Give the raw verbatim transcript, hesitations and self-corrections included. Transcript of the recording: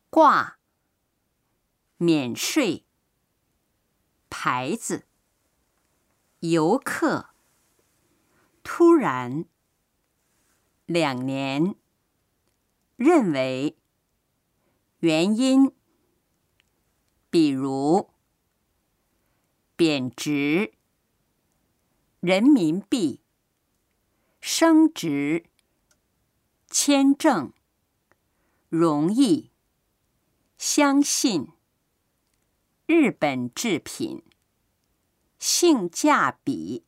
挂，免税，牌子，游客，突然，两年，认为，原因，比如，贬值，人民币，升值，签证，容易，相信，日本制品，性价比。